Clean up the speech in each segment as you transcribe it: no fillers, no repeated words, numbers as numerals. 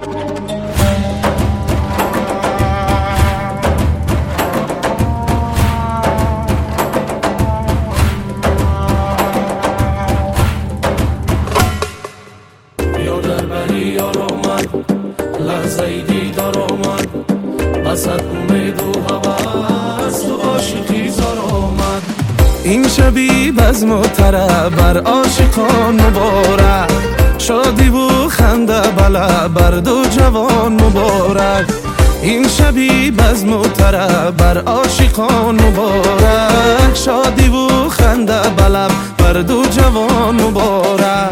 یار آمد لحظه دیدار آمد بسد امید و هوس تو عاشقی زار آمد این شبی بزم و طرب بر عاشقان مبارک شادی و خنده بله بر دو جوان مبارک این شبی بزم و طرب بر عاشقان مبارک شادی و خنده بله بر دو جوان مبارک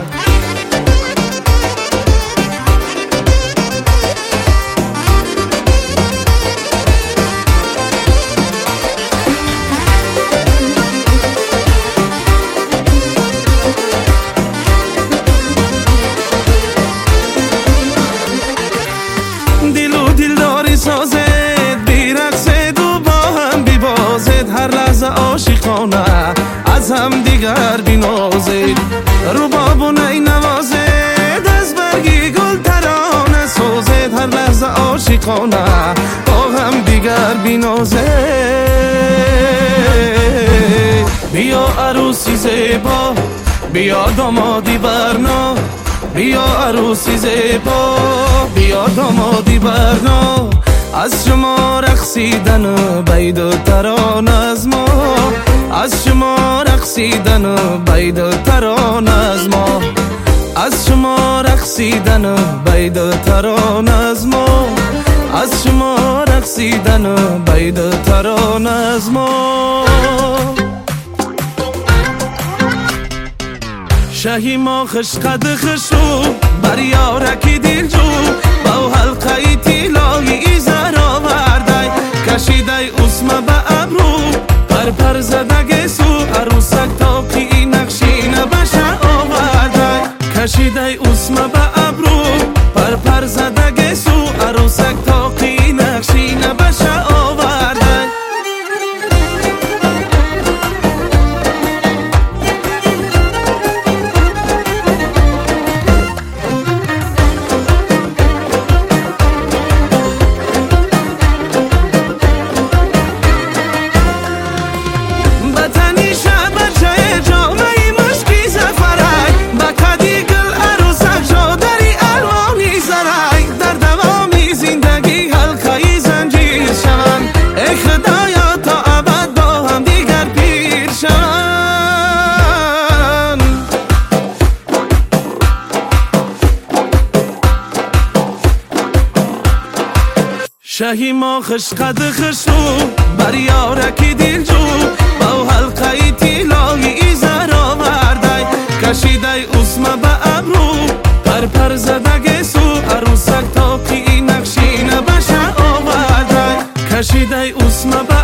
سازد بیرقصد و با هم بیبازد هر لحظه عاشقانه از هم دیگر بینازد رباب و نی نوازد از برگی گل ترانه سازد هر لحظه عاشقانه با هم دیگر بینازد بیا عروسی زیبا بیا دامادی برنا بیا عروسی زیبا بیا دامادی برنا از شما رقصیدن و بید و ترانه از ما از شما رقصیدن و بید و ترانه از ما از شما رقصیدن و بید و ترانه از ما از شما رقصیدن و بید و ترانه از ما شهی ما خشقد خشو بر یارکی دیل جو با حلقه تیلایی ایزر آوردی کشیده اسمه به ابرو پر زده سو عروسک تاقی نقشینه بشه آوردی کشیده اسمه به ابرو پر زده سو عروسک تاقی نقشینه بشه آوردی شهی ما خشقد خشو بر یارکی دیل جو با حلقه تیلایی ایزر آوردی کشیده اسمه به ابرو پر زده سو عروسک تاقی نقشینه بشه آوردی کشیده اسمه به